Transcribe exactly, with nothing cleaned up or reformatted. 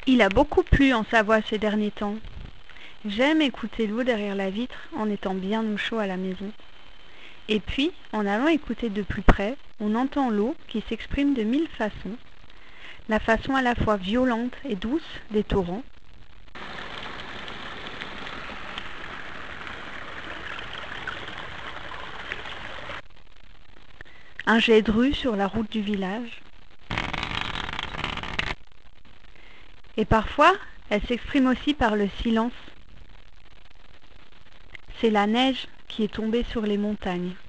Il a beaucoup plu en Savoie ces derniers temps. J'aime écouter l'eau derrière la vitre en étant bien au chaud à la maison. Et puis, en allant écouter de plus près, on entend l'eau qui s'exprime de mille façons, la façon à la fois violente et douce des torrents. Un jet de rue sur la route du village. Et parfois, elle s'exprime aussi par le silence. C'est la neige qui est tombée sur les montagnes.